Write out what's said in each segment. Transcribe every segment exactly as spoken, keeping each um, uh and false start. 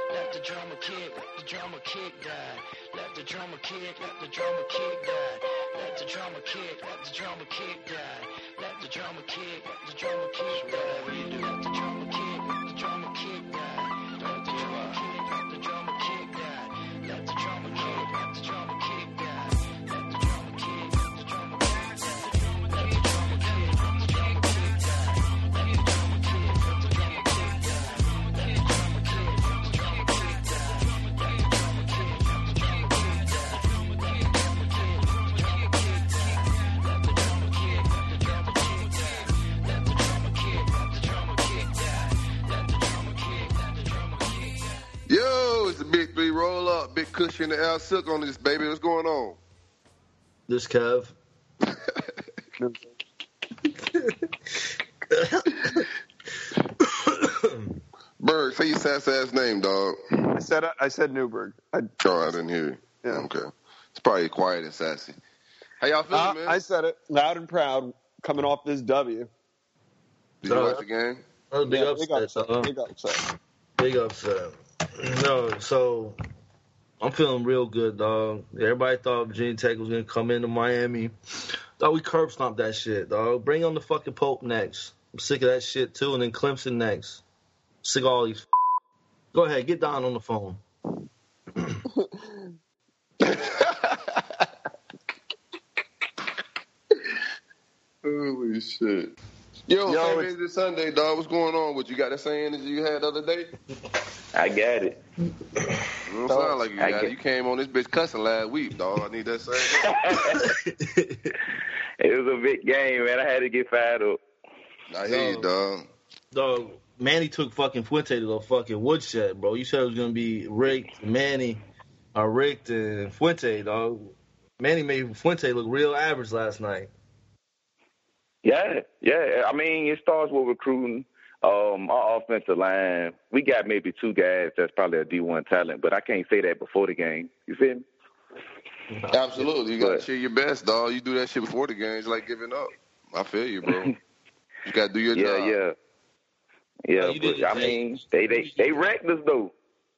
let the drama kick, let the drama kick die. Let the drama kick, let the drama kick die. Let the drama kick, let the drama kick die. Let the drama kick, let the drama kick die. Let the drama kick, let the drama kick die. Let the drama kick, let the drama kick die. Let the drama kick, let the drama kick die. Let the drama kick, let the drama kick die. Let the drama kick, let the drama kick die. Let the drama kick, let the drama kick die. Let the drama kick, let the drama kick die. Let the drama kick, let the drama kick die. Yo, it's the Big Three Roll Up, Big Cushion and Al Silk on this, baby. What's going on? This Kev. Berg, say your sass ass name, dog. I said I said Newberg. I, oh, I didn't hear you. Yeah. Okay. It's probably quiet and sassy. How y'all feeling, uh, man? I said it loud and proud, coming off this W. Did you uh, watch the game? Oh, big yeah, upset. Big upset. Uh, Big upset. Big upset. No, so I'm feeling real good, dog. Everybody thought Virginia Tech was gonna come into Miami. Thought we curb stomped that shit, dog. Bring on the fucking Pope next. I'm sick of that shit too, and then Clemson next. Sick of all these. Go ahead, get Don on the phone. Holy shit. Yo, Yo, came in this Sunday, dog. What's going on with you? Got that same energy you had the other day? I got it. You don't sound like you I got get... it. You came on this bitch cussing last week, dog. I need that same. It was a big game, man. I had to get fired up. I hear you, dog. Dog, Manny took fucking Fuente to the fucking woodshed, bro. You said it was going to be Rick, Manny, or Rick and Fuente, dog. Manny made Fuente look real average last night. Yeah, yeah. I mean, it starts with recruiting. Um, our offensive line, we got maybe two guys that's probably a D one talent, but I can't say that before the game. You feel me? Absolutely. You got to but, share your best, dog. You do that shit before the game. It's like giving up. I feel you, bro. You got to do your yeah, job. Yeah, yeah. No, Yeah, but, did, I mean, they, they, they wrecked us, though.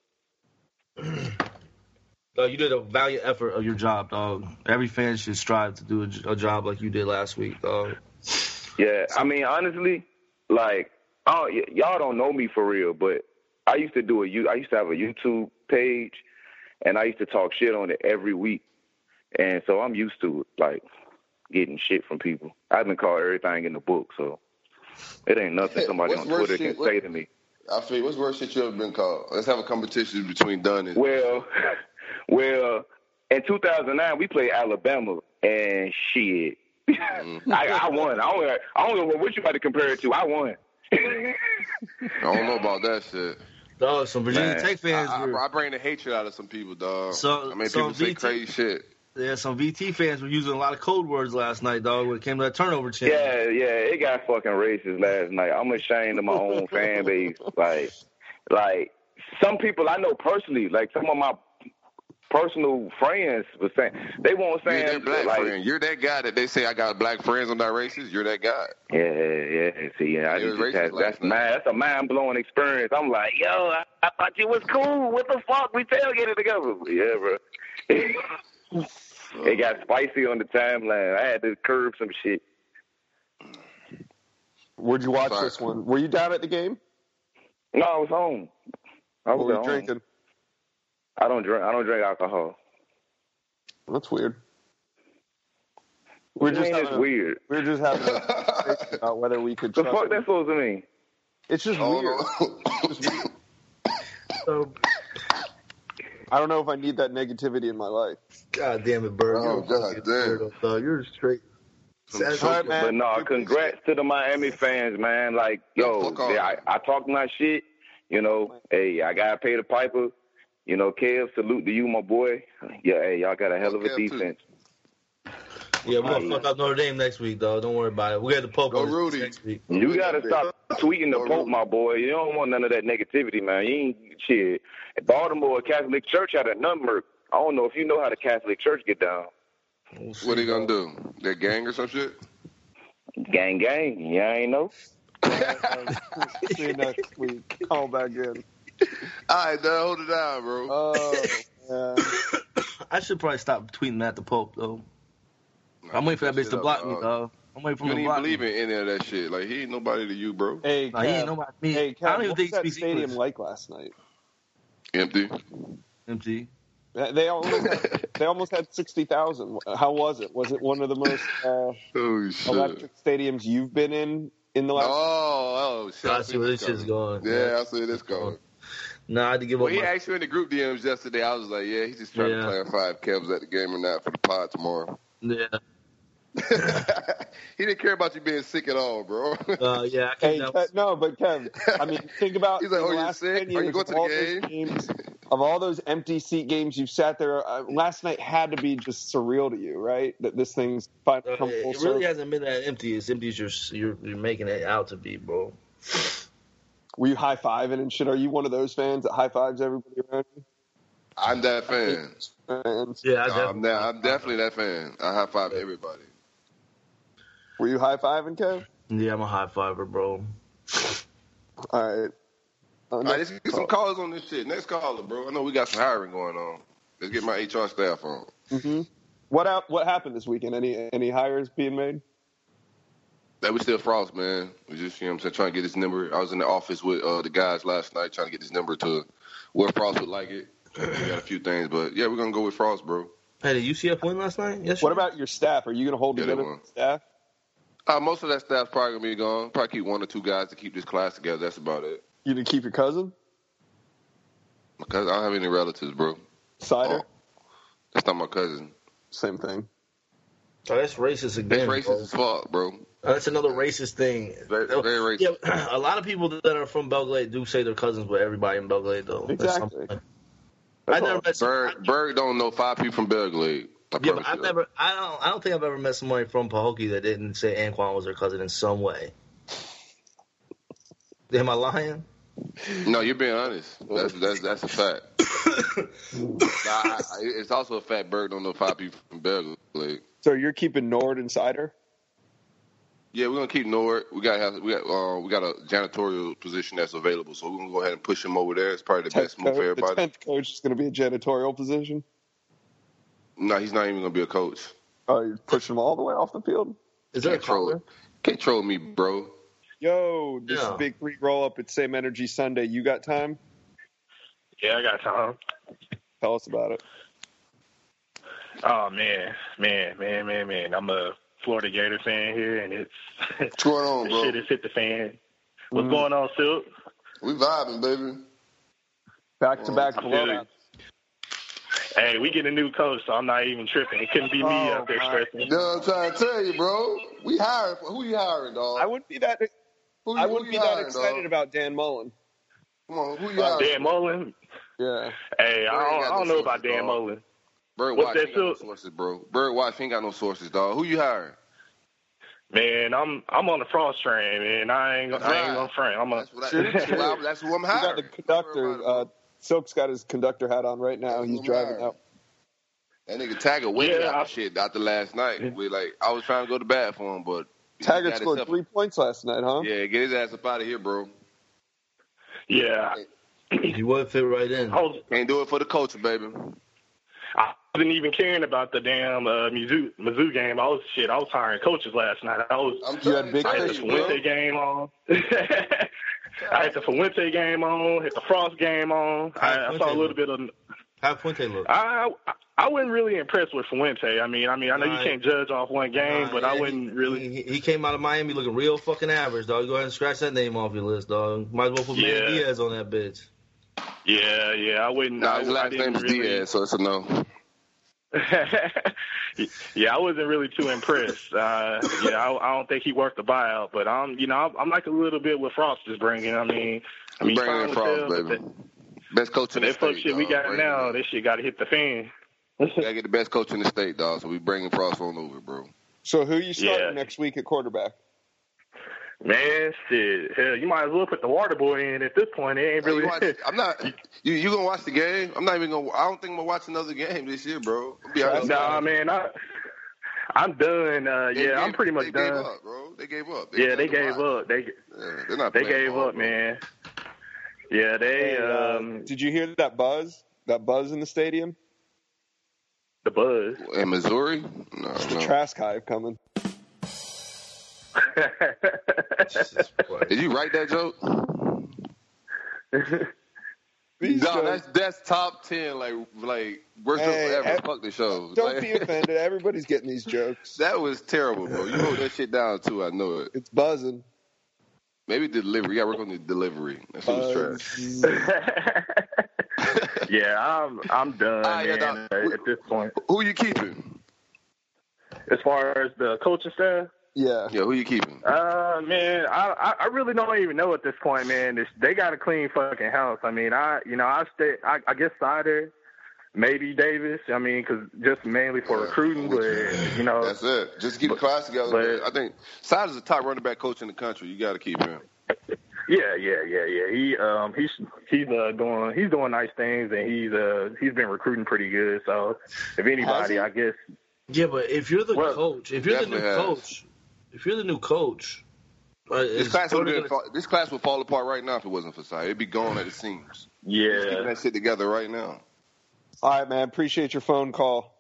No, you did a valiant effort of your job, dog. Every fan should strive to do a, a job like you did last week, dog. Yeah, I mean, honestly, like, oh, y- y'all don't know me for real, but I used to do a, I used to have a YouTube page, and I used to talk shit on it every week, and so I'm used to it, like, getting shit from people. I've been called everything in the book, so it ain't nothing somebody on Twitter shit, can what, say to me. I feel, what's worse shit you ever been called? Let's have a competition between Dunn and... Well, well, in two thousand nine, we played Alabama, and shit. Mm-hmm. I, I won. I don't, I don't know what you about to compare it to. I won. I don't know about that shit. Dog, some Virginia Man, Tech fans. I, were, I, I bring the hatred out of some people, dog. So, I mean, so people say V T, crazy shit. Yeah, some V T fans were using a lot of code words last night, dog, when it came to that turnover challenge. Yeah, yeah, it got fucking racist last night. I'm ashamed of my own fan base. Like, like some people I know personally, like some of my personal friends were saying they won't say You're that black like, friend. You're that guy that they say I got black friends. I'm not racist. You're that guy. Yeah, yeah. See, yeah, I just had, that's man, that's a mind blowing experience. I'm like, yo, I, I thought you was cool. What the fuck? We tailgated together. Yeah, bro. It got spicy on the timeline. I had to curb some shit. Where'd you watch Sorry. this one? Were you down at the game? No, I was home. I was what were you home. drinking? I don't drink. I don't drink alcohol. That's weird. We're just mean having it's a, weird. We're just having a conversation about whether we could. The trust fuck him. that's supposed to mean? It's just oh, weird. No. It's just weird. So, I don't know if I need that negativity in my life. God damn it, Bird. Oh, God damn. Weirdo, dog. You're straight. Right, man. But no, congrats to the Miami fans, man. Like, yo, yeah, I, I talk my shit. You know, hey, I got to pay the piper. You know, Kev, salute to you, my boy. Yeah, hey, y'all got a hell of a defense. Yeah, we're going to fuck up Notre Dame next week, dog. Don't worry about it. We got the Pope Go on Rudy. next week. You got to stop tweeting the Go Pope, Rudy. my boy. You don't want none of that negativity, man. You ain't shit. Baltimore Catholic Church had a number. I don't know if you know how the Catholic Church get down. We'll see, What are they going dog. to do? Their gang or some shit? Gang, gang. Yeah, I ain't know. See you next week. Call back in. All right, dog, hold it down, bro. Oh, yeah. I should probably stop tweeting Matt the Pope though. Nah, I'm waiting for that shit bitch to up, block me, dog. I'm waiting for You him don't to even block believe me. in any of that shit. Like, he ain't nobody to you, bro. Hey, Nah, he ain't Kev. nobody to me. Hey, Kev, I don't even what think was he that speaks stadium English. like last night? Empty. Empty. They almost had, they almost had sixty thousand. How was it? Was it one of the most uh, Oh, shit. electric stadiums you've been in in the last? Oh, oh, shit. I see where this shit's going. Yeah, I see this going. Nah, I had to give Well, up he my... asked you in the group D Ms yesterday. I was like, yeah, he's just trying Yeah. to clarify if Kev's at the game or not for the pod tomorrow. Yeah. He didn't care about you being sick at all, bro. Uh, yeah, I can't... Hey, that- Kev, no, but Kev, I mean, think about He's like, in oh, the you're last sick? ten Are you years going of to the all game? those games, of all those empty seat games you've sat there. Uh, last night had to be just surreal to you, right? That this thing's finally Uh, come it full it really circle. hasn't been that empty. As empty as you're, you're you're making it out to be, bro. Were you high fiving and shit? Are you one of those fans that high fives everybody around you? I'm that fan. Fans. Yeah, I I'm, definitely. that, I'm definitely that fan. I high five everybody. Were you high fiving, Kev? Yeah, I'm a high fiver, bro. All right. Uh, All right, let's get some callers on this shit. Next caller, bro. I know we got some hiring going on. Let's get my H R staff on. Mm-hmm. What hap- What happened this weekend? Any any hires being made? That we still Frost, man. We just, you know what I'm saying, trying to get his number. I was in the office with uh, the guys last night trying to get his number to where Frost would like it. We got a few things, but yeah, we're going to go with Frost, bro. Hey, did U C F win last night? Yes. What about your staff? Are you going to hold Yeah, they together won. the staff? Uh, most of that staff's probably going to be gone. Probably keep one or two guys to keep this class together. That's about it. You going to keep your cousin? Because I don't have any relatives, bro. Cider? Oh, that's not my cousin. Same thing. Oh, that's racist again. That's racist bro. as fuck, bro. Oh, that's another racist thing. Very, very racist. Yeah, a lot of people that are from Belgrade do say they're cousins with everybody in Belgrade, though. That's Exactly. something. That's I never all. met some, Berg, Berg don't know five people from Belgrade. I yeah, but promise I've you. never. I don't. I don't think I've ever met somebody from Pahokee that didn't say Anquan was their cousin in some way. Am I lying? No, you're being honest. That's that's that's a fact. I, I, it's also a fact. Berg don't know five people from Belgrade. So you're keeping Nord and Cider? Yeah, we're gonna keep Nord. We got have we got uh, we got a janitorial position that's available, so we're gonna go ahead and push him over there. It's probably the Tenth best move for coach, the everybody. tenth coach is going to be a janitorial position. No, he's not even gonna be a coach. Oh, you're pushing him all the way off the field? Is there a Can't troll, caller? can't troll me, bro. Yo, this Yeah. is Big Three Roll Up at Same Energy Sunday. You got time? Yeah, I got time. Tell us about it. Oh man, man, man, man, man. I'm a Florida Gator fan here, and it's What's going on, the bro? shit has hit the fan. What's Mhm. going on, Silk? We vibing, baby. Back to back I'm blowouts. Hey, we get a new coach, so I'm not even tripping. It couldn't be me Oh, out there my. stressing. You know what I'm trying to tell you, bro? We hiring. For, who you hiring, dog? I wouldn't be that. Who you, I who wouldn't you be that hiring, excited dog? about Dan Mullen. Come on, who you Uh, hiring? Dan Mullen? Yeah. Hey, I Bird ain't don't, got I no don't know about sources, Dan dog. Mullen. Bird What's Watch that, ain't got no Silk? sources, bro. Bird Watch ain't got no sources, dog. Who you hiring? Man, I'm I'm on the Frost train, man. I ain't That's I ain't right. gonna front. I'm a That's, what I, Shoot, that's, shoot. who I, that's who I'm We hiring. got the Don't conductor. worry about it, Uh, bro. Silk's got his conductor hat on right now. That's He's who I'm driving hiring. out. That nigga Taggart waited Yeah, out I- the shit after last night. We like, I was trying to go to bat for him, but he Taggart got scored himself- three points last night, huh? Yeah, get his ass up out of here, bro. yeah. You would fit right in. I was Can't do it for the culture, baby. I wasn't even caring about the damn uh, Mizzou, Mizzou game. I was shit. I was hiring coaches last night. I was. I'm You trying had to big tell I had the fish, you, bro. Fuente game on. I had the Fuente game on. Had the Frost game on. I, I saw a little bit of. How Fuente look? I I wasn't really impressed with Fuente. I mean, I mean, I know you Right. can't judge off one game, Nah, but yeah, I wouldn't he, really. He, he came out of Miami looking real fucking average, dog. Go ahead and scratch that name off your list, dog. Might as well put Yeah. Manny Diaz on that bitch. Yeah, yeah, I wouldn't. Nah, I, his I last didn't name is really, Diaz, so it's a no. yeah, I wasn't really too impressed. Uh, yeah, I, I don't think he worked the buyout, but I'm, you know, I'm, I'm like a little bit what Frost is bringing. I mean, I We mean, bringing time in will Frost, tell, but baby. that, Best coach but in the that fuck state, shit we dog. got Bring it now, in. this shit got to hit the fan. We gotta get the best coach in the state, dog. So we bringing Frost on over, bro. So who you starting Yeah. next week at quarterback? Man, shit, hell, you might as well put the water boy in at this point. It ain't Hey, you really. watch, I'm not. You you gonna watch the game? I'm not even gonna. I don't think I'm gonna watch another game this year, bro. I'll be honest. Nah, man, I, I'm done. Uh, They yeah, I'm gave- pretty much they done. Gave up, bro. They gave up. yeah, they got to gave watch. up. They Yeah, they're not they playing gave ball, up, bro. man. Yeah, they Hey, uh, um did you hear that buzz? That buzz in the stadium? the buzz. In Missouri? No, It's the no. Trask Hive coming. Jesus Christ. Did you write that joke? These No, jokes- that's that's top ten, like like worst joke Hey, ever. eh, Fuck the show. Don't Like, be offended. Everybody's getting these jokes. that was terrible, bro. You wrote that shit down too. I know it. It's buzzing. Maybe the delivery. You gotta work on the delivery. That shit was trash. Buzz. Yeah, I'm I'm done, Ah, yeah, man, dog. at this point. Who you keeping? As far as the coaching staff, Yeah. Yeah, who you keeping? uh, man, I I- I really don't even know at this point, man. This, they got a clean fucking house. I mean, I you know I stay. I, I guess Sider, maybe Davis. I mean, because just mainly for recruiting, but you know, That's it. Just keep the class together. but- I think Sides is the top running back coach in the country. You got to keep him. yeah, yeah, yeah, yeah. He um he's he's uh doing he's doing nice things, and he's uh he's been recruiting pretty good. So if Has he? anybody, I guess. Yeah, but if you're the Well, coach, if you're the new definitely has. coach, if you're the new coach, uh, This is class would Porter been, gonna- this class would fall apart right now if it wasn't for Sides. It'd be gone at the seams. He's keeping Yeah. that shit together right now. All right, man. Appreciate your phone call.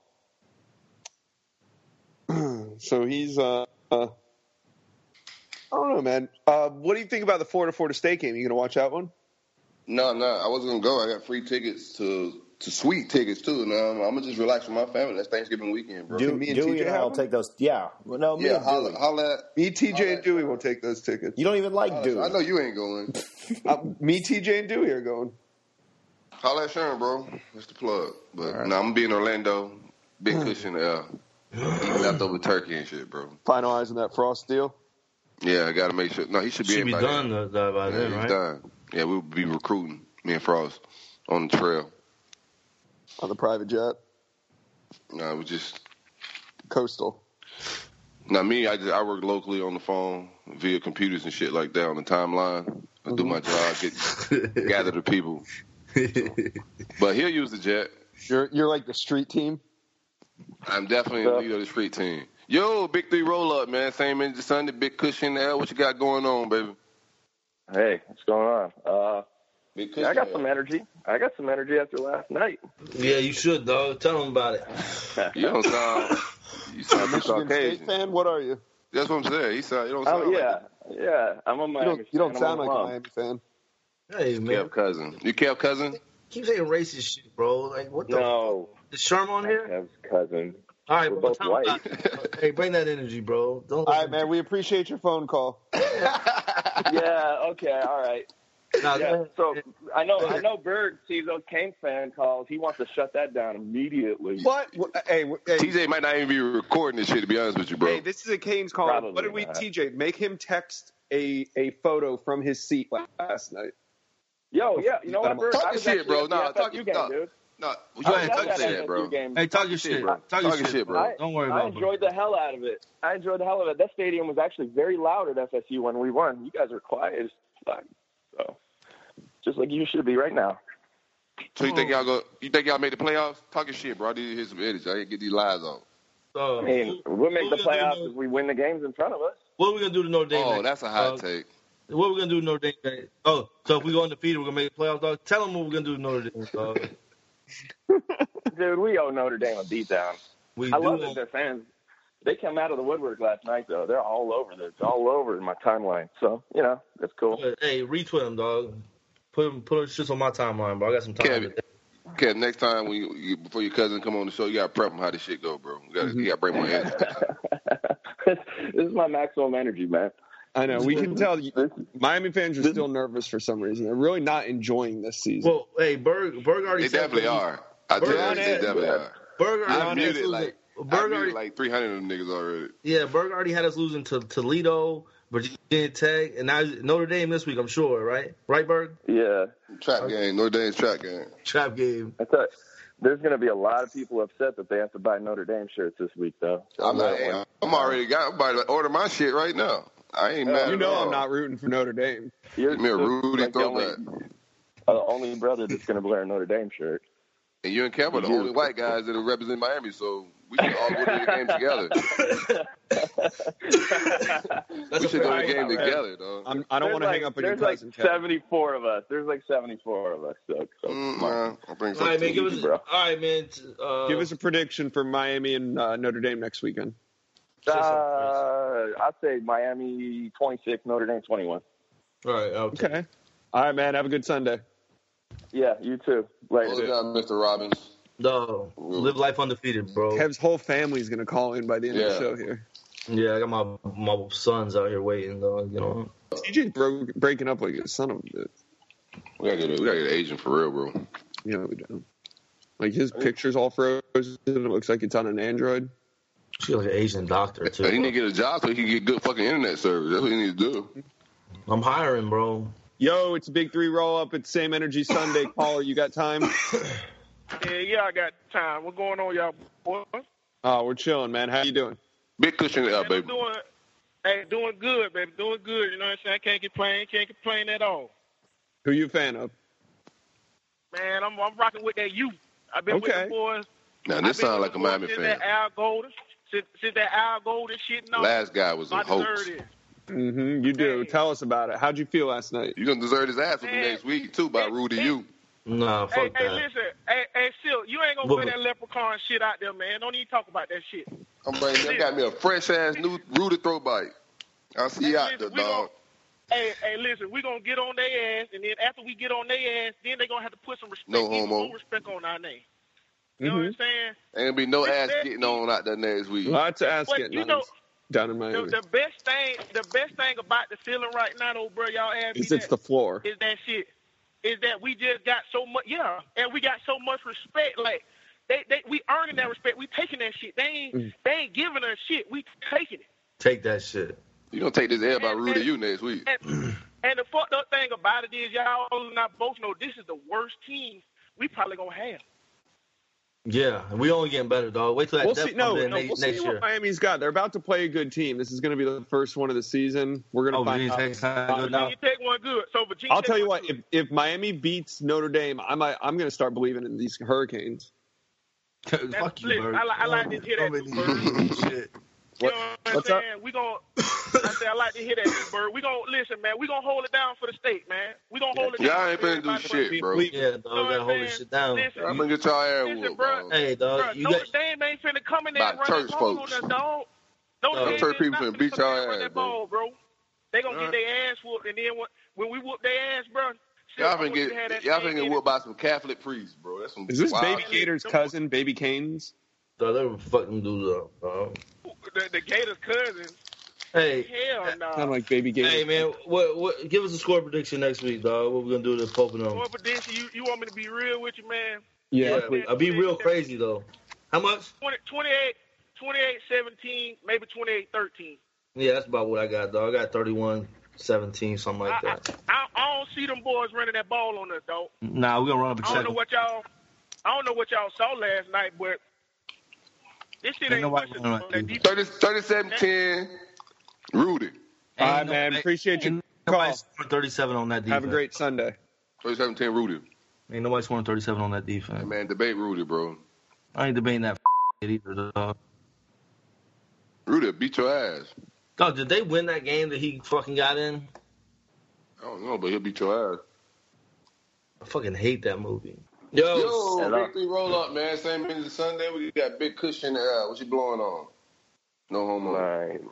So he's, uh, uh, I don't know, man. Uh, what do you think about the Florida Florida State game? You gonna watch that one? No, no, I wasn't gonna go. I got free tickets to to sweet tickets too. Now I'm, I'm gonna just relax with my family. That's Thanksgiving weekend, bro. Do, me and Dewey T J and I have will them? take those. Yeah. Well, no, me yeah, and holla, Dewey. holla at. Me, T J, All and right. Dewey will take those tickets. You don't even like holla- Dewey. I know you ain't going. Uh, me, T J, and Dewey are going. Holla at Sharon, bro. That's the plug. But no, I'm gonna be in Orlando. Big cushion there. Eating leftover turkey and shit, bro. Finalizing that Frost deal. Yeah, I gotta make sure. No, he should be should in be by done then. uh, by Yeah, then, he's right? done. Yeah, we'll be recruiting me and Frost on the trail. On the private jet, No, it was just coastal. now me. I just I work locally on the phone via computers and shit like that on the timeline. I do my job, get gather the people. But he'll use the jet. You're you're like the street team. I'm definitely the leader of the street team. Yo, big three roll up, man. Same engine Sunday, big cushion there. What you got going on, baby? Hey, what's going on? Uh, Big cushion. yeah, I got there. some energy. I got some energy after last night. Yeah, you should, dog. Tell them about it. You don't sound. You sound Michigan State Caucasian. fan. What are you? That's what I'm saying. He sound. You don't sound Oh yeah, like yeah. I'm a You Miami. don't you don't fan. sound I'm like a alum. Miami fan. Hey, a man. Kev cousin. You Kev cousin? Keep saying racist shit, bro. Like, what the No, Is Sherm on here? Kev's cousin. All right, We're bro. both Tell him white. about it. Hey, bring that energy, bro. Don't All right, man. We appreciate your phone call. Yeah. Okay. All right. Nah, Yeah. So I know Go I ahead. know Berg sees those Kane fan calls. He wants to shut that down immediately. What? What- Hey, w- hey, T J might not even be recording this shit. To be honest with you, bro. hey, this is a Canes call. Probably What did we, not. T J? Make him text a a photo from his seat last night. Yo, yeah. You know what, Berg? Talk I your was shit, actually bro. at the Nah, F S U talk your- game, nah. dude. No, you Go ain't ahead, talk I was your at that shit, bro. F S U game. Hey, talk your shit. bro. Talk Talk your your shit, shit, bro. bro. I- Don't worry I about it. enjoyed the hell out of it. I enjoyed the hell of it. That stadium was actually very loud at F S U when we won. You guys were quiet as fuck. So, just like you should be right now. So you think y'all go? You think y'all made the playoffs? Talk your shit, bro. I need to hear some energy. I need to get these lies on. So, I mean, we'll make what the we gonna playoffs do if we win the games in front of us. What are we gonna do to Notre Dame? Oh, next, that's a hot dog? take. What are we gonna do to Notre Dame? next? Oh, so if we go undefeated, we're gonna make the playoffs, dog. Tell them what we're gonna do to Notre Dame, dog. Dude, we owe Notre Dame a beatdown. We I do. love that their fans. They come out of the woodwork last night, though. They're all over this, all over my timeline. So, you know, that's cool. Hey, retweet them, dog. Put them, put those shits on my timeline, bro. I got some time. Kevin. today. Kev, next time when you, you, before your cousin come on the show, you gotta prep him how this shit go, bro. You gotta, you gotta bring more energy. This is my maximum energy, man. I know. We can tell you, Miami fans are still nervous for some reason. They're really not enjoying this season. Well, hey, Berg, Berg already They said definitely that he- are. I tell you, Berg- they definitely are. Berg already I had us muted losing. like I Berg already, muted like three hundred of them niggas already. yeah, Berg already had us losing to Toledo, Virginia Tech, and now Notre Dame this week. I'm sure, right? Right, Berg? Yeah. Trap game, Notre Dame's trap game. Trap game. I thought there's going to be a lot of people upset that they have to buy Notre Dame shirts this week, though. I'm, not, hey, I'm already got. I'm about to order my shit right now. I ain't mad. you at know all. I'm not rooting for Notre Dame. You're Give me a Rudy like the only, throwback. uh, the only brother that's going to wear a Notre Dame shirt. And you and Kev are the You. only white guys that represent Miami, so We should all go to the game together. That's We a should go to fair the game point. together, dog. I'm, I don't There's want to like, hang up on your There's like cousin, Kevin. seventy-four of us. There's like seventy-four of us. So, so Mm, come on. nah, I think so. All right, man. too. Give us. Easy, bro. All right, man. Uh, Give us a prediction for Miami and uh, Notre Dame next weekend. Uh, I'd say Miami twenty-six, Notre Dame twenty-one. All right. Okay. Okay. All right, man. Have a good Sunday. Yeah, you too. Later. Well done, Mister Robbins. No, live life undefeated, bro. Kev's whole family's going to call in by the end of the Yeah. show here. Yeah, I got my my sons out here waiting, though. You know. T J's bro- breaking up like a son of a bitch. We gotta get a, we gotta get an agent for real, bro. Yeah, we do. Like, his picture's all frozen. It looks like it's on an Android. She's like an Asian doctor too. He need to get a job so he can get good fucking internet service. That's what he needs to do. I'm hiring, bro. Yo, it's a Big Three roll-up. It's Same Energy Sunday. Caller, you got time? Yeah, yeah, I got time. What's going on, y'all boys? Oh, we're chilling, man. How you doing? Big cushion it up, Man, I'm baby. doing, hey, doing good, baby. Doing good. You know what I'm saying? I can't complain. Can't complain at all. Who you a fan of? Man, I'm I'm rocking with that youth. I've been with Okay. the boys. Now I've this been sounds with like a the boys Miami since fan. That Al Golden, since, since that Al Golden shit. And all. Last guy was a I deserve hoax. it. Mm-hmm. You do. Hey. Tell us about it. How'd you feel last night? You gonna deserve his ass for the Man. next week too by Hey, Rudy hey. you. Nah, Hey, fuck hey, that. listen. Hey, hey, Sil, you ain't gonna What- put that leprechaun shit out there, man. Don't even talk about that shit. I'm bringing. I got me a fresh ass new Rudy throw bite. I'll see Hey, you out listen, there, we dog. gon- Hey, hey, listen, we gonna get on their ass, and then after we get on their ass, then they gonna have to put some respect, No even homo. more respect on our name. You know Mhm. what I'm saying? Ain't gonna be no ass Respect getting me. on out there next week. Lots of ass But getting you on know, down in the, Miami. the best thing, the best thing about the feeling right now, though, bro, y'all ask me Is it's that, the floor. is that shit. Is that we just got so much, yeah, and we got so much respect. Like they, they, we earning that respect. We taking that shit. They ain't, Mm. they ain't giving us shit. We taking it. Take that shit. You gonna take this L by And- Rudy and- you next week. And, and the fucked up thing about it is, y'all and I both know this is the worst team we probably gonna have. Yeah, and we only getting better, dog. Wait till that We'll depth see. No, comes in no, next, we'll see next what year. Miami's got. They're about to play a good team. This is going to be the first one of the season. We're going to Oh, find Virginia out. Tech's not good now. Virginia Tech one good. So Virginia I'll Tech tell you one what. good. If if Miami beats Notre Dame, I might. I'm going to start believing in these Hurricanes. Fuck you, listen, Bird. I like- I like to hear that, Don't make Bird. me shit. You know what I'm What's up? saying? We gonna. I say I like to hear that, Bird. We gonna listen, man. We gonna hold it down for the state, man. We gonna hold it down. Y'all ain't for finna do everybody, shit, but- bro. Believe- Yeah, dog, You know gotta what hold I'm this saying? shit down. Listen, I'm gonna get y'all air Listen, whooped, bro. dog. Hey, dog, Bruh, you Notre got Dame ain't finna come in there By and run church that ball folks. on us, dog. Notre No, Dame church is people not finna finna beat come in y'all there and run ass, that bro. ball, bro. They gonna Alright. get their ass whooped, and then when, when we whoop their ass, bro, shit, Y'all I finna want you to have get that y'all same finna get energy. whooped by some Catholic priests, bro. That's some Is this wild Baby shit. Gator's cousin, Baby Canes? dog, they were fucking dudes up, dog. The, the Gators' cousins. Hey, Hell no. Kind of like Baby Gator. hey, man, what, what? Give us a score prediction next week, dog. What we gonna do to Pope and them? Boy, but this, you, you want me to be real with you, man? Yeah, Yeah, please. I'll be real crazy though. How much? twenty, twenty-eight, twenty-eight seventeen, maybe twenty-eight thirteen. Yeah, that's about what I got, dog. I got thirty-one seventeen, something like I, that. I, I don't see them boys running that ball on us, dog. Nah, we're gonna run up a I don't know check. what y'all, I don't know what y'all saw last night, but this shit Ain't ain't nobody pushing running like that you. defense. thirty, thirty-seven ten, Rudy. All right, Ain't man. nobody- Appreciate your ain't call. nobody scoring thirty-seven on that defense. Have a great Sunday. thirty-seven ten, Rudy. Ain't nobody scoring thirty-seven on that defense. Hey, man, debate Rudy, bro. I ain't debating that either, dog. Rudy beat your ass. Dog, did they win that game that he fucking got in? I don't know, but he'll beat your ass. I fucking hate that movie. Yo, Yo, Hello. Big Three roll up, man. Same minute Sunday. We got Big Cushion. Uh, what you blowing on? No homo. Man.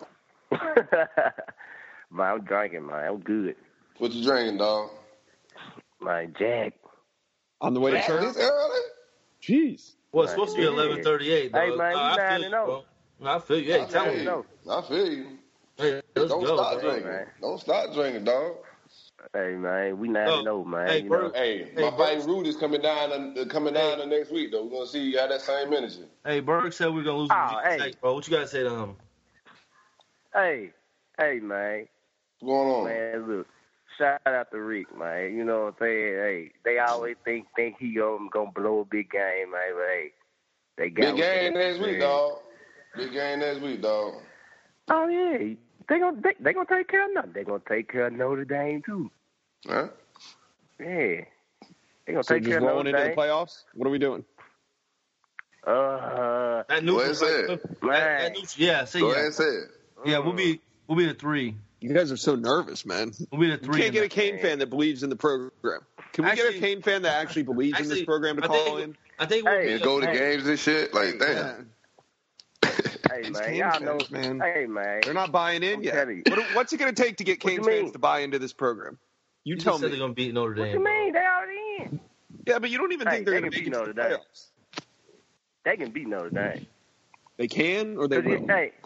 man, I'm drinking, man. I'm good. What you drinking, dog? Man, Jack. On the way to This church? early? Jeez. well, it's supposed to be Yeah. eleven thirty-eight, dog. Hey, man, we Nah, I nine feel and you, oh. bro. No, I feel you. Hey, I tell feel me. you. know. I feel you. Hey, let's Don't go, stop bro. drinking. man. Don't stop drinking, dog. Hey, man, we nine Oh, and oh, man. hey, you know. Bert. Hey, Hey, my fighting Bert. Rudy's coming down. Uh, coming down the next week, though. We're gonna see you got that same energy. Hey, Berg said we're gonna lose Oh, to hey. Virginia Tech, bro. What you gotta say to him? Hey, hey, man. What's going on? Man, look. Shout out to Rick, man. You know what I'm saying? Hey, they always think think he gonna, gonna blow a big game, man. But hey, they got Big what game they- next week, man. dog. Big game next week, dog. Oh yeah, they gonna they, they gonna take care of nothing. They gonna take care of Notre Dame too. Huh? Yeah, they gonna So take care just of rolling Notre into the Dame. playoffs? What are we doing? Uh, That Go ahead neutral. and say it. That, man. that neutral yeah, say Go yeah. ahead and say it. Yeah, we'll be we'll be the three. You guys are so nervous, man. We'll be the You three. can't in get a that. Kane fan that believes in the program. Can we Actually- get a Kane fan that actually believes in this Actually, program to I call think, in? I think we'll Hey, be And go to Hey. games and shit. Like, damn. Yeah. Hey, These man. Kane Y'all know. fans, man. Hey, man. They're not buying in I'm yet. telling you. What, what's it going to take to get What you Canes mean? fans to buy into this program? You You tell just said me. they're gonna beat Notre Dame. What you bro. mean? They already in. Yeah, but you don't even Hey, think they're they going to can make it beat to the Notre Dame. playoffs. They can beat Notre Dame. They can or they 'Cause will. it- Hey,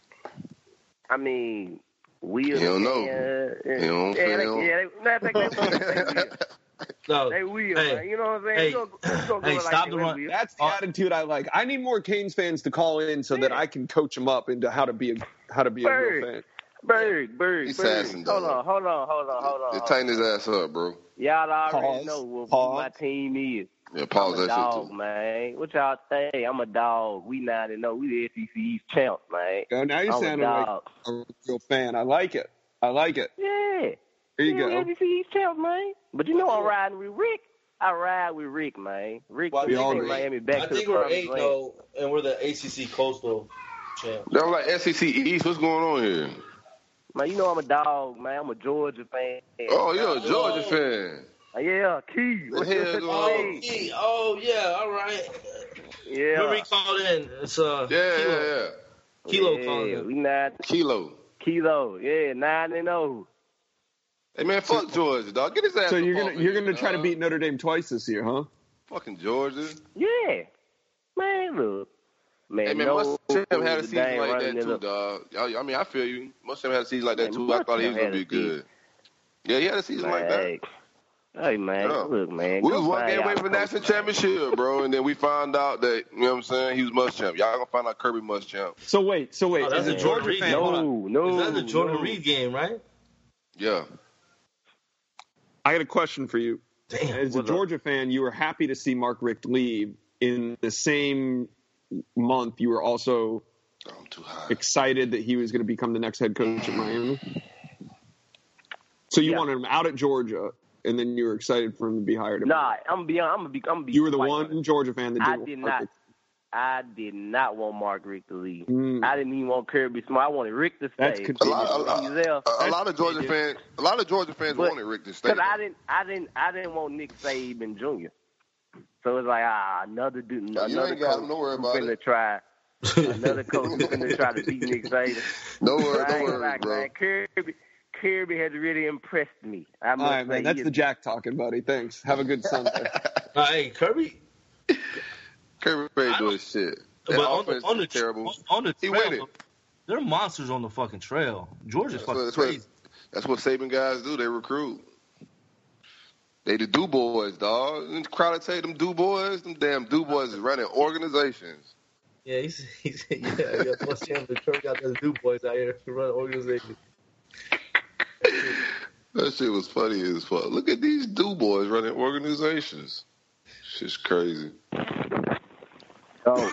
I mean, we. You don't know. Uh, You don't yeah, feel. they, yeah, they, matter of fact, they will. They will. No, They will, hey, man. You know what I'm saying? hey, You gonna, you gonna hey, go stop like the they run. will. That's the Uh, attitude I like. I need more Canes fans to call in so that Yeah. I can coach them up into how to be a how to be a real Bird. fan. Bird, bird, He's bird. sassing, Hold dog. on, hold on, hold on, hold on. Just hold tighten on. his ass up, bro. Y'all already Pause. know what Pause. my team is. Yeah, pause I'm a that dog, shit too. man. What y'all think? I'm a dog. We nine and know. We the S E C East champs, man. Oh, now you're I'm a sounding like dog. a real fan. I like it. I like it. Yeah. There you yeah, go. S E C East champs, man. But you know I'm riding with Rick. I ride with Rick, man. Rick, Well, we we all take do. Miami back I to think the we're promised eight land. though, and we're the A C C Coastal champ. They're like S E C East. What's going on here? Man, you know I'm a dog, man. I'm a Georgia fan. Oh, you're a Georgia Oh. fan. Yeah, Key. The What's hell your going Oh, on? gee. oh yeah, all right. Remember he Yeah. called in. It's uh, Yeah, Kilo. yeah, yeah. Kilo yeah, calling in. we not Kilo. Kilo. Yeah, nine and oh. Hey man, fuck Georgia, dog. Get his ass. So up you're off gonna of you're here, gonna try to dog. beat Notre Dame twice this year, huh? fucking Georgia. Yeah. Man, look. Man, Hey man, no, Muschamp had a the season dang like running that it too, up. dog. I, I mean, I feel you. Muschamp had a season like that Man, too. I thought he was Muschamp gonna had be a good. Yeah, he had a season Man, like that. hey, hey, man, Yeah. look, man. We go was one find game y'all away a from the coach, national man. championship, bro, and then we found out that, you know what I'm saying, he was Muschamp. Y'all gonna find out Kirby Muschamp. So wait, so wait, Oh, that's as a a Jordan Georgia Reed fan, game. hold on. No, no, Is that the Jordan no. Reed game, right? Yeah. I got a question for you. Damn. As a What's up? Georgia fan, you were happy to see Mark Richt leave. In the same month, you were also Oh, I'm too high. excited that he was going to become the next head coach at Miami. So you Yeah. wanted him out at Georgia, and then you were excited for him to be hired at Nah, Miami. I'm gonna be, I'm gonna be, I'm gonna be. You were the quite one honest. Georgia fan that I didn't did want Mark not. Richt. I did not want Mark Rick to leave. Mm. I didn't even want Kirby Smart. I wanted Rick to stay. That's A convenient. lot, a, He's lot, there. a, a lot of Georgia fans, a lot of Georgia fans But- wanted Rick to stay. Cause I didn't, I didn't, I didn't want Nick Saban Junior So it's like ah, another dude, you another ain't got coach him. Don't worry who about finna it. try, another coach who finna try to beat Nick Saban. No worries, I no ain't worries, like, bro. man, Kirby, Kirby has really impressed me. I All must right, say, man. That's he the is- Jack talking, buddy. Thanks. Have a good Sunday. Uh, hey, Kirby. Kirby I ain't don't- doing shit. But That on the, offense on the is terrible. On, on the He trail, winning. they're monsters on the fucking trail. Georgia's That's fucking what, that's, what, crazy. that's what Saban guys do. They recruit. They the do boys, dog. And Crowder tell you them do boys, them damn do boys is running organizations. Yeah, he's, he's yeah, yeah. Plus, Chandler Kirby got those new boys out here to run organizations. That shit was funny as fuck. Look at these do boys running organizations. Shit's crazy. Oh,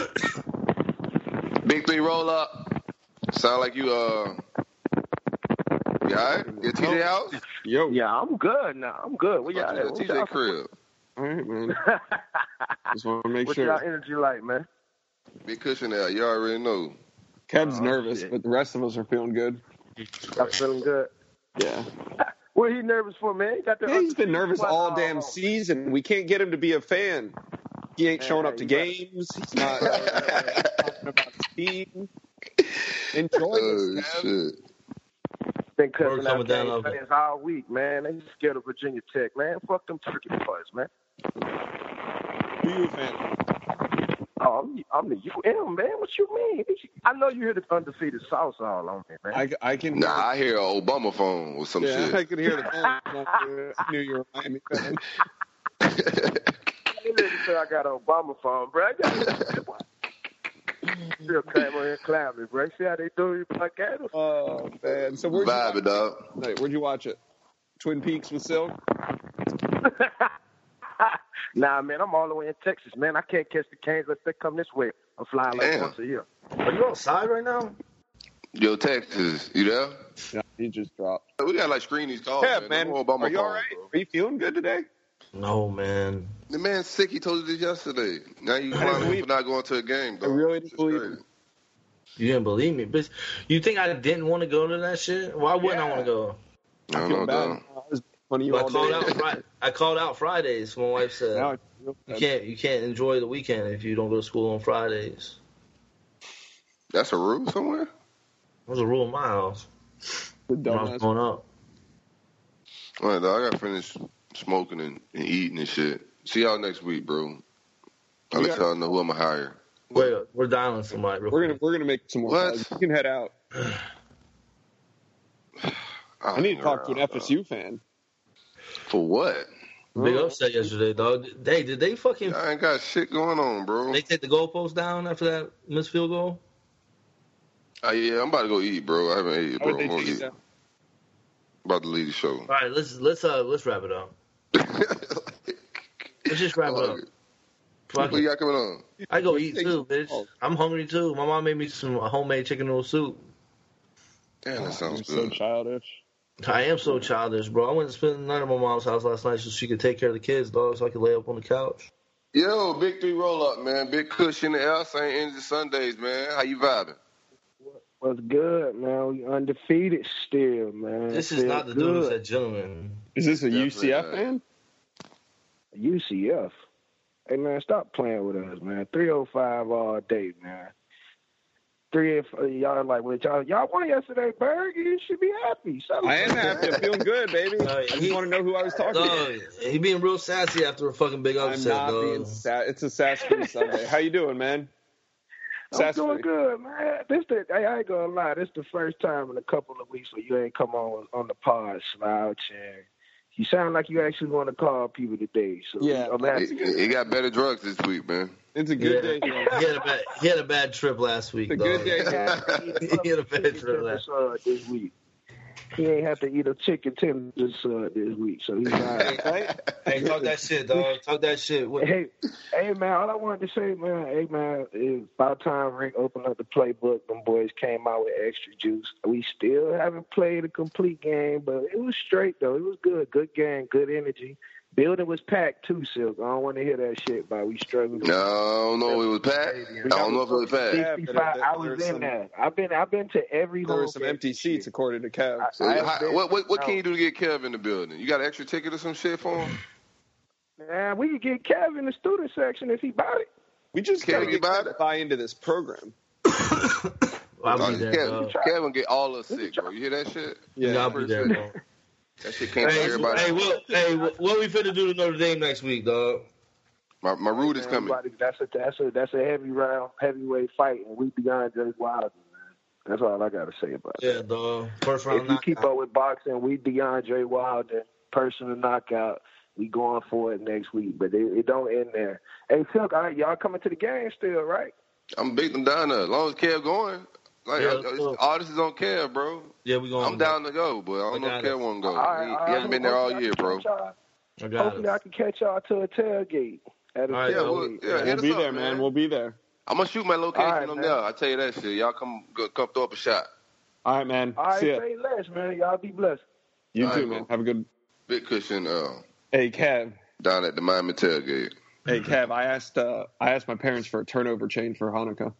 Big three roll up. Sound like you uh you alright? You at T J house? Yo. yeah, I'm good now. I'm good. What y'all Thought you at? at What T J y'all- crib. All right, man. Just want to make What's sure. y'all energy like, man? Big cushion there. You already know. Kev's Oh, nervous, shit. but the rest of us are feeling good. I'm feeling good. Yeah. What he nervous for, man? He got the Yeah, he's been undefeated nervous squad all all damn along. season. We can't get him to be a fan. He ain't showing up to you right. games. He's not talking about his team. Enjoy Oh this, Kev. shit. Been We're cussing coming out down James off it. fans all week, man. They scared of Virginia Tech, man. Fuck them turkey boys, man. Who you a fan of? Oh, I'm, I'm the U M, man. What you mean? I know you hear the undefeated sauce all on me, man. I, I can. Nah, I hear an Obama phone or some yeah, I shit. could hear the phone. I knew you were a Miami fan. You listen to I got an Obama phone, bro. I got Still came on here and clapped me, bro. See how they do you like at us? Oh man! So where'd you watch Vibing, dog. it? Hey, where'd you watch it? Twin Peaks with Silk. Nah, man, I'm all the way in Texas, man. I can't catch the Canes unless they come this way. I'm flying like Damn. once a year. Are you outside right now? Yo, Texas, you there? Yeah, he just dropped. We gotta like screen these calls, Yeah, man. man. Them Obama Are you all phones, right? bro. Are you feeling good today? No, man. The man's sick. He told you this yesterday. Now you clowning him for not going to a game, I dog. really It's didn't believe crazy. him. You didn't believe me, but you think I didn't want to go to that shit? Why wouldn't I Yeah. want to go? I I don't feel know, bad. dog. I was funny you But I all called day. out. Fri- I called out Fridays. My wife said Now I feel you bad. can't you can't enjoy the weekend if you don't go to school on Fridays. That's a rule somewhere? That was a rule in my house The when I was dumbass. growing up. All right, dog. I got to finish smoking and, and eating and shit. See y'all next week, bro. I'll We let got- y'all know who I'm going to hire. Wait, we're dialing somebody. Real We're gonna quick. we're gonna make some more What? calls. You can head out. I need to talk to an F S U fan. For what? Big upset yesterday, dog. Hey, did they fucking I ain't got shit going on, bro. they take the goalpost down after that missed field goal? Uh, yeah, I'm about to go eat, bro. I haven't ate, How bro. would they I'm gonna take it eat. down? About to leave the show. All right, let's let's uh let's wrap it up. Let's just wrap it up. Fuck What it. you got coming on? I go eat Take too, some bitch. calls. I'm hungry too. My mom made me some homemade chicken noodle soup. Damn, that sounds You're so good. childish. I am so childish, bro. I went to spend the night at my mom's house last night so she could take care of the kids, dog, so I could lay up on the couch. Yo, big three roll up, man. Big Kush in the air. Same energy Sundays, man. How you vibing? What's good, man? We undefeated still, man. This is Feel not the dude who good. said gentleman. Is this a Definitely U C F not. fan? U C F. Hey, man, stop playing with us, man. three oh five all day, man. Three, uh, y'all like, well, y'all, y'all won yesterday, Berg. You should be happy. I am happy. I'm feeling good, baby. Uh, I just he- want to know who I was talking to. Dog, he being real sassy after a fucking big I'm upset, not dog. being sad. It's a sass-free Sunday. How you doing, man? I'm Sass-free. doing good, man. This the, hey, I ain't gonna lie. This the first time in a couple of weeks where you ain't come on on the pod slouch, and you sound like you actually want to call people today. So Yeah, I'm He, happy. he got better drugs this week, man. It's a good Yeah. day here. He had a bad he had a bad trip last week, It's a dog. good day here. He had a bad trip last uh, this week. He ain't have to eat a chicken tender uh, this week, so he's all right. Right? Hey, talk that shit, dog. Talk that shit. What- Hey, hey, man, all I wanted to say, man, hey, man, it's about time Rick opened up the playbook. Them boys came out with extra juice. We still haven't played a complete game, but it was straight, though. It was good. Good game, good energy. Building was packed, too, Silk. I don't want to hear that shit about we struggled. No, I don't know if it was Pat. I don't know if it was Pat. Yeah, but sixty-five, there- I there was was in some- there. I've been, I've been to every There home were some game empty this seats, year. according to Kev. I- So I have how, been- what what, what no. can you do to get Kev in the building? You got an extra ticket or some shit for him? Man, we could get Kev in the student section if he bought it. We just Can got to we get buy Kev to it? buy into this program. I'll Uh, be there, Kevin, dog. Kevin get all us sick, bro. You hear that shit? Yeah, I'll be there, dog. That shit can't Hey, hey, everybody. hey, what, hey, what, what we finna do to Notre Dame next week, dog? My my root is Man, coming. everybody- That's a that's a that's a heavy round, heavyweight fight, and we beyond Jay Wilder, man. That's all I got to say about Yeah, that. dog. First round If you keep knockout. up with boxing, we beyond Jay Wilder, personal knockout. We going for it next week, but it, it don't end there. Hey, Silk, all right, y'all coming to the game still, right? I'm beating them down there. As long as Kev going, like Yeah, I- let's it's- go. all this is on Kev, bro. Yeah, we going. I'm down to go, but I don't I know if got it. Kev want to go. All right, he, all he right. hasn't been there all Hopefully I year, can bro. catch y'all- I got Hopefully, it. I can catch y'all to a tailgate. At a All right, Yeah, yo. we'll, tailgate. yeah, We'll hit us be up, there, man. We'll be there. I'm gonna shoot my location All right, on man. there. I tell you that shit. Y'all come go, come throw up a shot. All right, man. All right, See ya. say less, man. Y'all be blessed. You All too, right, man. bro. Have a good. Big cushion uh, Hey, Kev. down at the Miami tailgate. Hey, Kev. I asked. Uh, I asked my parents for a turnover chain for Hanukkah.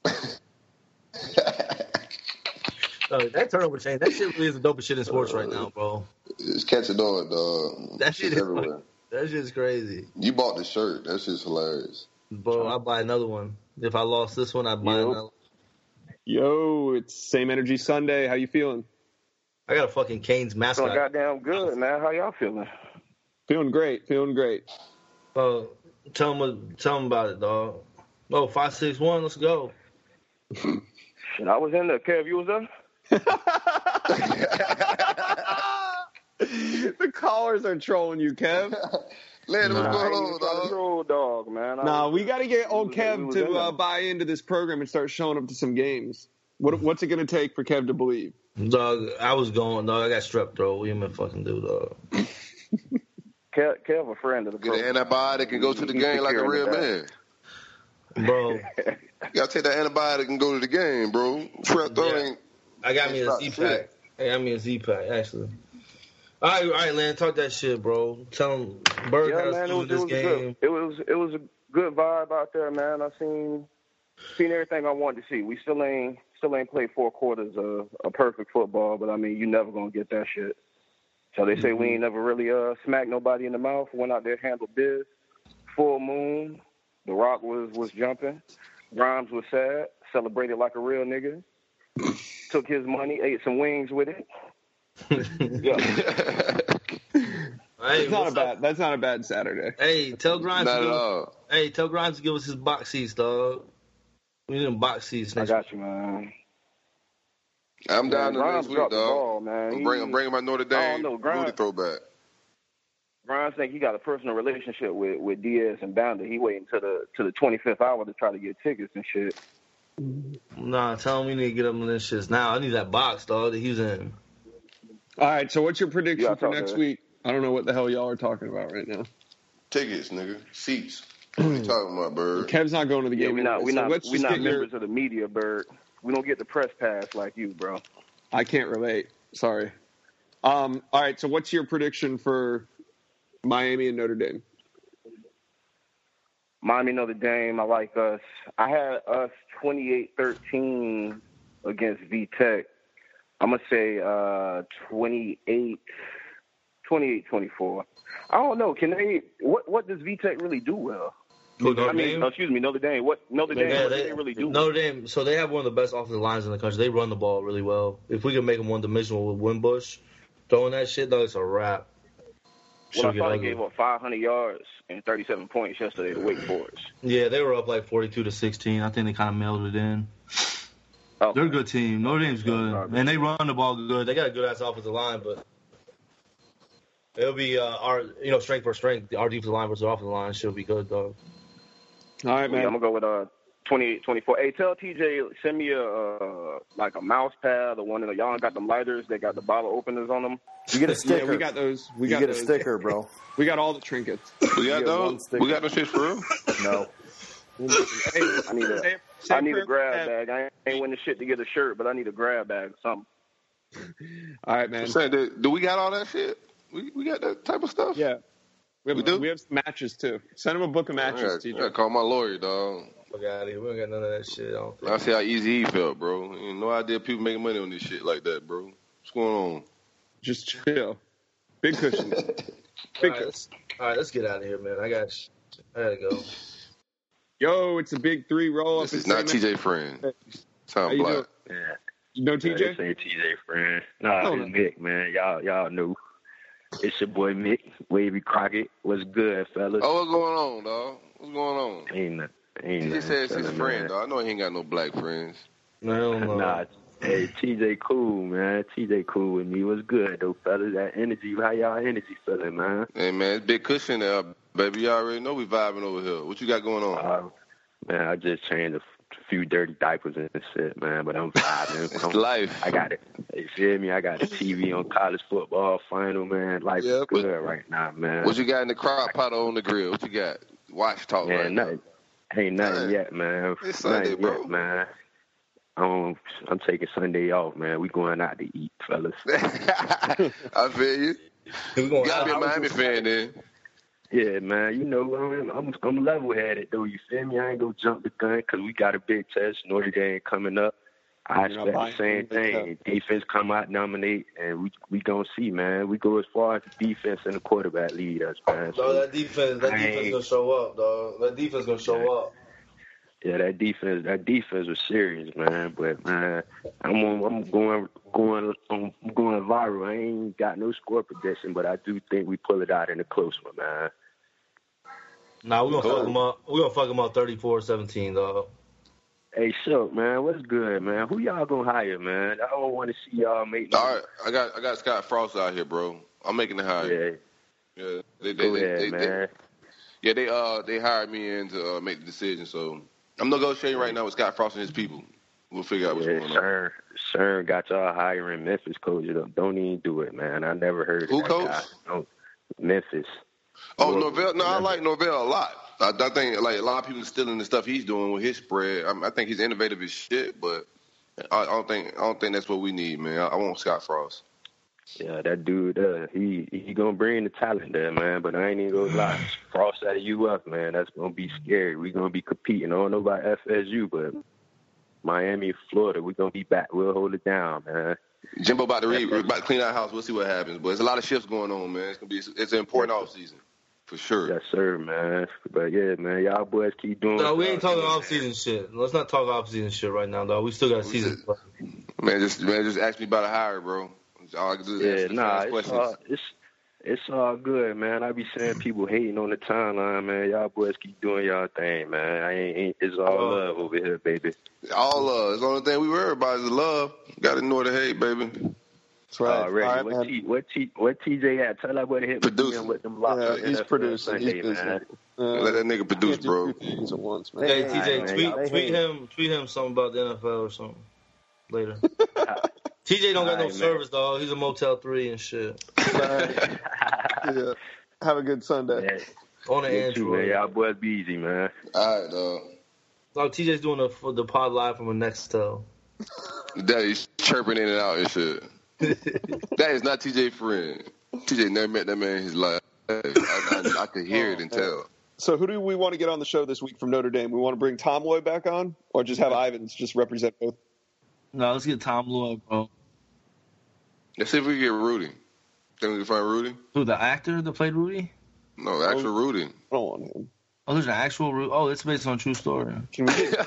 Uh, that turnover chain, that shit really is the dopest shit in sports right now, bro. Just catch it on, dog. That shit Shit's is everywhere. That shit's crazy. You bought the shirt. That shit's hilarious. Bro, I'll buy another one. If I lost this one, I'd buy Yep. another. Yo, it's Same Energy Sunday. How you feeling? I got a fucking Canes So mascot. goddamn good, man. How y'all feeling? Feeling great. Feeling great. Uh, tell them, tell them about it, dog. Oh, five six one. Let's go. Shit, I was in there. Kev, you was there? The callers are trolling you, Kev. Land, what's Nah. going I on, ain't even trying to dog? troll, dog, man. I Nah, was- we got to get old we was- we Kev was to in there. uh, buy into this program and start showing up to some games. What, what's it going to take for Kev to believe? Dog, I was going, dog. I got strep throat. What you mean fucking do, dog? Kev, Kev, a friend of the Get an program. antibiotic and go to the He's game like a securing real the man. Bro, You gotta take that antibiotic and go to the game, bro. Trap Yeah. ain't. I got me a Stop Z shit. pack. I got me a Z pack, actually. All right, all right, Land, talk that shit, bro. Tell him Bird Yeah, has man, it to was, in this it was game. good. It was it was a good vibe out there, man. I seen seen everything I wanted to see. We still ain't still ain't played four quarters of a perfect football, but I mean, you never gonna get that shit. So they say Mm-hmm. we ain't never really uh smacked nobody in the mouth. Went out there, handled biz. Full moon. The Rock was was jumping. Grimes was sad. Celebrated like a real nigga. Took his money, ate some wings with it. Yeah. Hey, That's not a what's bad. up? That's not a bad Saturday. Hey, tell Grimes Not to at give us, all. hey, tell Grimes to give us his box seats, dog. We need them box seats I next got you, man. I'm down Man, to Grimes next week, dropped the dog. ball, man. I'm, bring, I'm He- bringing my Notre I Dame don't know, Grimes- Rudy throwback. Grimes think he got a personal relationship with, with Diaz and Bounder. He waiting to the to the twenty-fifth hour to try to get tickets and shit. Nah, tell him we need to get him in this shit now. I need that box, dog, that he's in. All right. So, what's your prediction Yeah, I for talked next to- week? I don't know what the hell y'all are talking about right now. Tickets, nigga. Seats. What are you talking about, Bird? Kev's not going to the Yeah, game. we not anyway, we so not let's we just not get your- members of the media, Bird. We don't get the press pass like you, bro. I can't relate. Sorry. Um, all right. So, what's your prediction for Miami and Notre Dame? Miami Notre Dame, I like us. I had us twenty-eight thirteen against V-Tech. I'm going to say uh, twenty-eight twenty-four. I don't know. Can they? What what does V-Tech really do well? Who, Notre I mean, Dame? no, excuse me, Notre Dame. What Notre Dame? Yeah, what do they, they really do? Notre Dame. So they have one of the best offensive lines in the country. They run the ball really well. If we can make them one dimensional with Wimbush throwing that shit, though, it's a wrap. Well, I Should get thought they ugly. gave up five hundred yards and thirty-seven points yesterday to Wake Forest. Yeah, they were up like forty-two to sixteen. I think they kind of mailed it in. Okay. They're a good team. Notre Dame's good, and they run the ball good. They got a good ass offensive line, but it'll be uh, our you know strength for strength. Our defensive line versus our offensive line should be good, though. All right, Yeah, man. I'm gonna go with uh twenty-eight twenty-four. Hey, tell T J send me a uh, like a mouse pad or one of the y'all got them lighters. They got the bottle openers on them. You get a sticker. Yeah, we got those. We you got get those. a sticker, bro. We got all the trinkets. We got Yeah, one those? sticker. We got those shit for real? No. Hey, I need a say- say I need prayer a grab for Kev. bag. I ain't, ain't winning shit to get a shirt, but I need a grab bag or something. All right, man. I'm saying, do, do we got all that shit? We we got that type of stuff? Yeah. We have, We do? we have some matches, too. Send him a book of I matches, gotta, T I J. gotta call my lawyer, dog. Fuck out of here. We don't got none of that shit. I don't think. I see how easy he felt, bro. Ain't no idea people making money on this shit like that, bro. What's going on? Just chill. Big cushion. Big All right, cushion. let's, all right, let's get out of here, man. I got, I gotta go. Yo, it's a big three roll This up. is not T J friend. How Sound you black. doing? Yeah, You know T yeah, J? this ain't T J friend. Nah, Oh, it's no. Mick, man. Y'all, y'all knew. It's your boy Mick, Wavy Crockett. What's good, fellas? Oh, what's going on, dog? What's going on? Ain't nothing. Ain't He just nothing, said it's his fella, friend, man. dog. I know he ain't got no black friends. No, no. Nah, hey, T J cool, man. T J cool with me. What's good, though, fellas? That energy, how y'all energy feeling, man? Hey, man, it's big cushion there, baby. You already know we vibing over here. What you got going on? Uh, man, I just changed a f- few dirty diapers and shit, man, but I'm vibing. It's I'm- life. I got it. You feel me? I got the T V on college football final, man. Life Yeah, is but- good right now, man. What you got in the crock pot or on the grill? What you got? Watch talk Man, right now. nothing. Ain't nothing Man, yet, man. it's Sunday, nothing bro. yet, man. Um, I'm taking Sunday off, man. We going out to eat, fellas. I feel you. We You going gotta be a out. Miami fan then. Yeah, man. You know, I'm I'm, I'm level headed though. You feel me? I ain't gonna jump the gun because we got a big test. Notre Dame coming up. I You're not expect buying the same anything, thing. Defense come out, nominate, and we we gonna see, man. We go as far as the defense and the quarterback lead us, man. Dog, So, that defense, that I defense ain't- gonna show up, dog. That defense gonna show up. yeah, that defense, that defense was serious, man. But man, I'm on, I'm going going I'm going viral. I ain't got no score prediction, but I do think we pull it out in a close one, man. Nah, we gonna Cool. fuck them up. We gonna fuck them up thirty-four seventeen, dog. Hey, Shook, man, what's good, man? Who y'all gonna hire, man? I don't want to see y'all make. no- All right, I got I got Scott Frost out here, bro. I'm making the hire. Yeah, Yeah, they, they, go they, ahead, they, man. they, yeah, they uh they hired me in to uh, make the decision. So I'm negotiating right now with Scott Frost and his people. We'll figure out what's Yeah, going on. Cern, Cern got y'all hiring Memphis coach. Don't, don't even do it, man. I never heard of Who that coach? guy. Don't, Memphis. Oh, Well, Norvell. No, I remember- like Norvell a lot. I, I think like a lot of people stealing the stuff he's doing with his spread. I, I think he's innovative as shit, but I, I don't think I don't think that's what we need, man. I, I want Scott Frost. Yeah, that dude, uh, he he gonna bring the talent there, man. But I ain't even gonna lie, Frost out of U F, man, that's gonna be scary. We gonna be competing. I don't know about F S U, but Miami, Florida, we gonna be back. We'll hold it down, man. Jimbo about to read, about to clean our house. We'll see what happens. But there's a lot of shifts going on, man. It's gonna be it's an important off season for sure. Yes, sir, man. But yeah, man, y'all boys keep doing. No, we ain't talking off season shit. Let's not talk off season shit right now, dog. We still got a season. Man, just man, just ask me about a hire, bro. All I can do is yeah, answer nah, the it's all, it's it's all good, man. I be seeing people hating on the timeline, man. Y'all boys keep doing y'all thing, man. I ain't, ain't it's all uh, love over here, baby. All love. It's the only thing we worry about is the love. Got to ignore the hate, baby. That's right. Already. All right, what, T, what, T, what T J at? Tell that boy to hit producing. with them lockers. Yeah, he's producing. Sunday, he's busy. man. Uh, Let that nigga produce, bro. Things at once, man. Hey, T J, man, tweet, y'all- tweet him, tweet him something about the N F L or something later. T J don't got no All right, service, dog. He's a Motel three and shit. Yeah. Have a good Sunday. Yeah. On the You too, man. Android. Y'all boys be easy, man. All right, dog. Dog, T J's doing the the pod live from a Nextel. Daddy's chirping in and out and shit. That is not T J friend. T J never met that man in his life. I, I, I could hear it and tell. So who do we want to get on the show this week from Notre Dame? We want to bring Tom Lloyd back on, or just have Ivans just represent both? No, let's get Tom Lloyd, bro. Let's see if we can get Rudy. Think we can find Rudy? Who, the actor that played Rudy? No, the actual Rudy. I don't want him. Oh, there's an actual Rudy. Oh, it's based on a true story. Can we get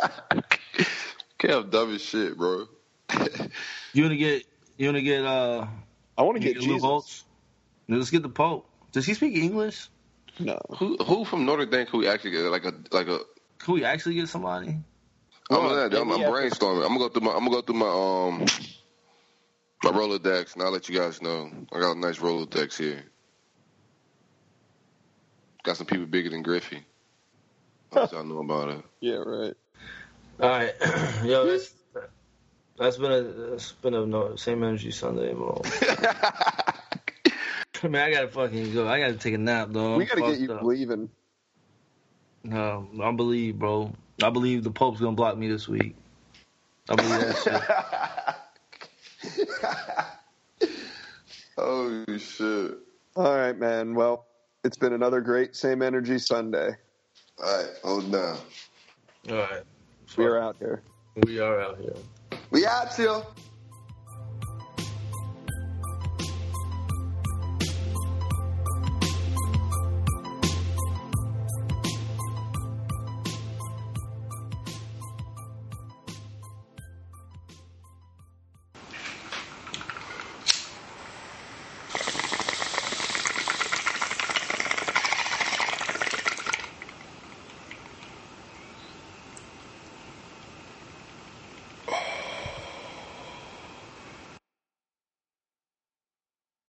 Kev dumb as shit, bro. You wanna get? You wanna get? Uh, I want to you get Lou Jesus. Holtz? Let's get the Pope. Does he speak English? No. Who who from Notre Dame could we actually get? Like a like a. Can we actually get somebody? I'm, Well, gonna, I'm, I'm maybe brainstorming. I'm gonna go through my I'm gonna go through my um my Rolodex, and I'll let you guys know. I got a nice Rolodex here. Got some people bigger than Griffey. I'll let y'all know about it. Yeah, right. All right, yo, that's that's been a that's been a no, same energy Sunday, bro. Man, I gotta fucking go. I gotta take a nap, though. We got to get you Fucked up. believing. No, I believe, bro. I believe the Pope's gonna block me this week. I believe that shit. Oh shit! All right, man. Well, it's been another great Same Energy Sunday. All right, hold down. All right, We are out here. we are out here. We out here.